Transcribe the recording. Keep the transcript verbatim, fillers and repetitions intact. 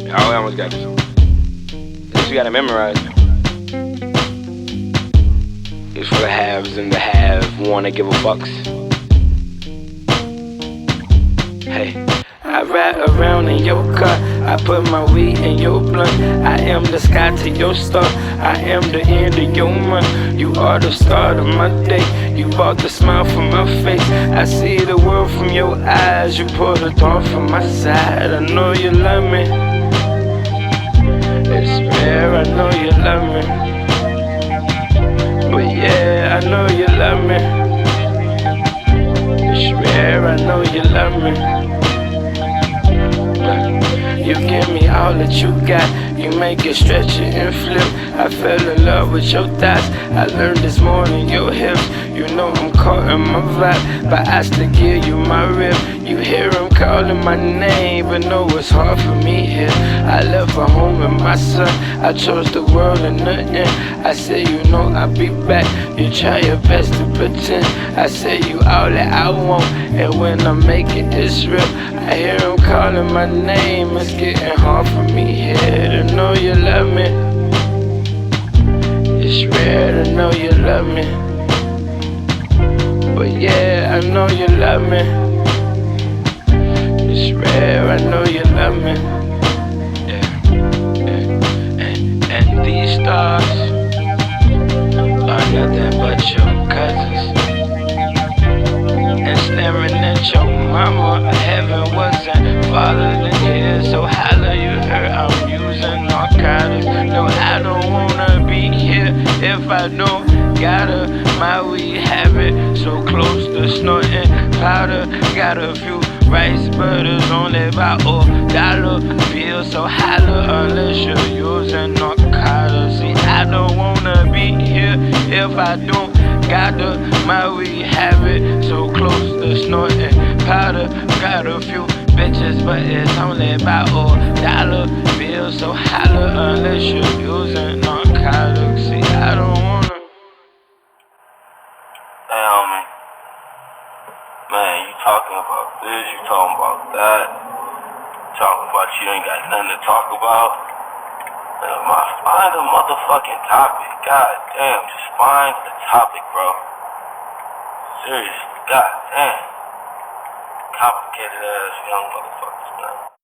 I almost got this. This you gotta memorize. It's for the haves and the have wanna give a fucks. Hey, I ride around in your car, I put my weed in your blunt. I am the sky to your star, I am the end of your month. You are the start of my day, you brought the smile from my face. I see the world from your eyes, you pulled the thought from my side. I know you love me, it's rare, I know you love me. But yeah, I know you love me, it's rare, I know you love me. You give me all that you got, you make it stretch it and flip. I fell in love with your thighs, I learned this morning your hips. You know I'm caught in my vibe, but I still give you my rib. You hear him calling my name, but know it's hard for me here. I left my home and my son, I chose the world and nothing. I say you know I'll be back, you try your best to pretend. I say you all that I want, and when I make it, it's real. I hear him calling my name, it's getting hard for me here to know you love me. It's rare to know you love me. But yeah, I know you love me. It's rare, I know you love me. Yeah, yeah. And, and these stars are nothing but your cousins. And staring at your mama, heaven wasn't farther than here. So holla, you heard I'm using narcotics. No, I don't wanna be here if I don't gotta. My weed habit so close to snorting powder. Got a few rice butters only about a dollar bill. So holla unless you're using narcotics. See, I don't wanna be here if I don't gotta. My weed habit so close to snorting powder. Got a few bitches, but it's only about a dollar bill. So holla unless you're using narcotics. See, I don't wanna. Hey, homie. Man, you talking about this, you talking about that. Talking about you ain't got nothing to talk about. Man, my, find a motherfucking topic. God damn, just find a topic, bro. Seriously, god damn. Complicated ass young motherfuckers, man.